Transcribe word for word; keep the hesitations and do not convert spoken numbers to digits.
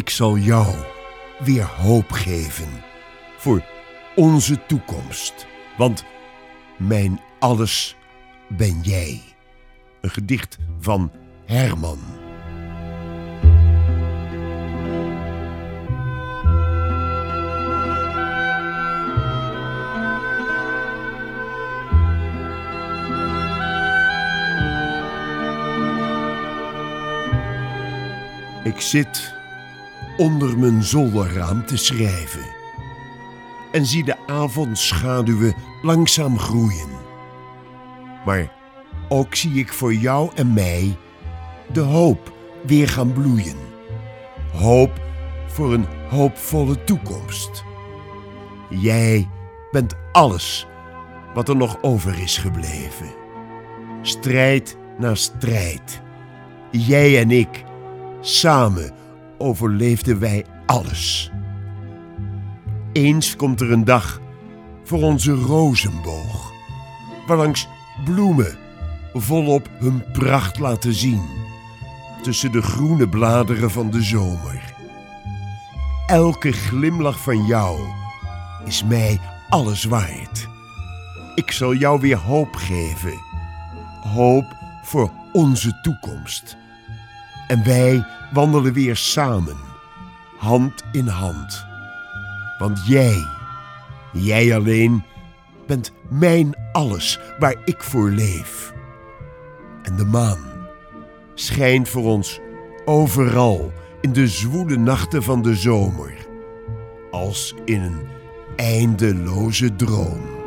Ik zal jou weer hoop geven voor onze toekomst. Want mijn alles ben jij. Een gedicht van Herman. Ik zit onder mijn zolderraam te schrijven en zie de avondschaduwen langzaam groeien. Maar ook zie ik voor jou en mij de hoop weer gaan bloeien. Hoop voor een hoopvolle toekomst. Jij bent alles wat er nog over is gebleven. Strijd na strijd. Jij en ik, samen overleefden wij alles. Eens komt er een dag voor onze rozenboog, waarlangs bloemen volop hun pracht laten zien tussen de groene bladeren van de zomer. Elke glimlach van jou is mij alles waard. Ik zal jou weer hoop geven, hoop voor onze toekomst. En wij wandelen weer samen, hand in hand. Want jij, jij alleen, bent mijn alles waar ik voor leef. En de maan schijnt voor ons overal in de zwoele nachten van de zomer, als in een eindeloze droom.